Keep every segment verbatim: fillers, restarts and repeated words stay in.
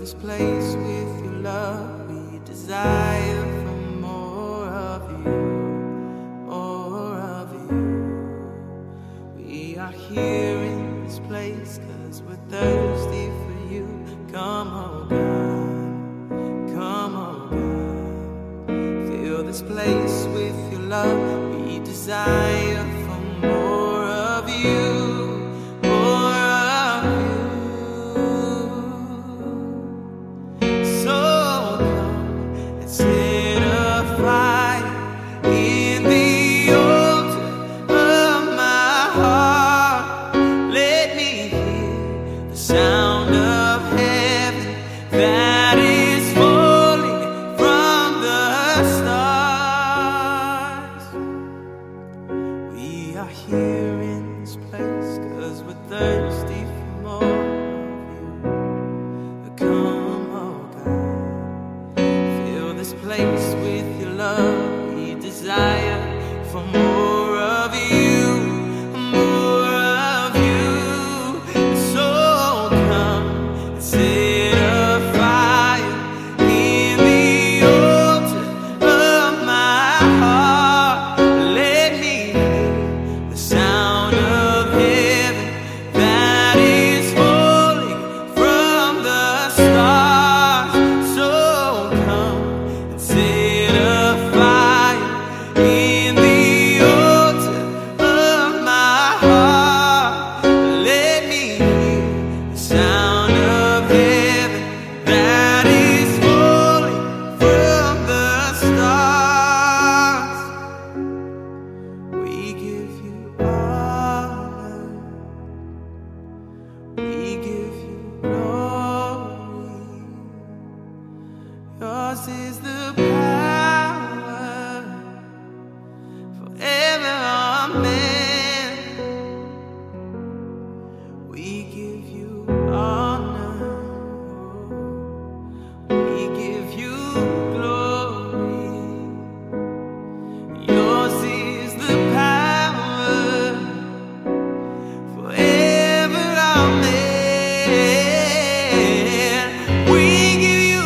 this place with your love. We desire for more of you, more of you. We are here in this place 'cause we're thirsty for you. Come, oh God, come, oh God. Fill this place with your love. We desire for more of you. Sound of heaven that is falling from the stars. We are here in this place 'cause we're thirsty for more of you. Come, oh God, fill this place with your love. We desire for more of you. Yours is the power, forever, amen. We give you honor, we give you glory. Yours is the power, forever, amen. We give you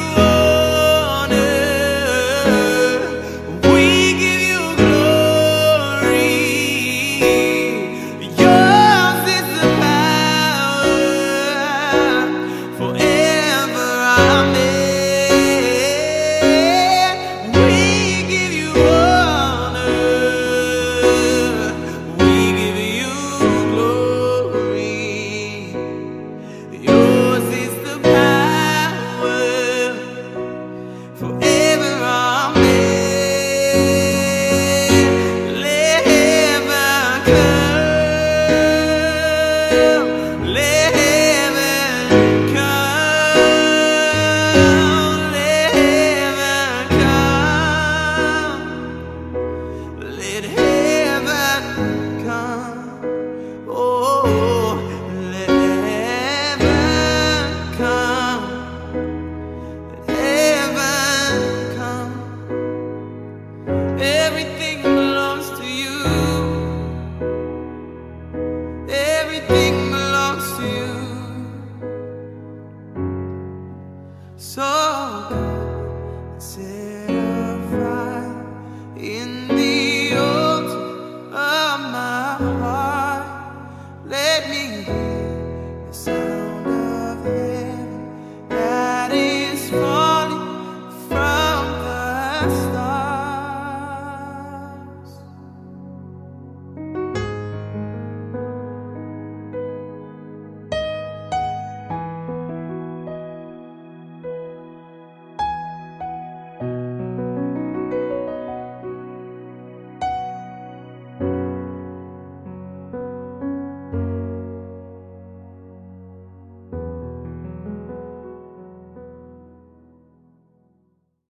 so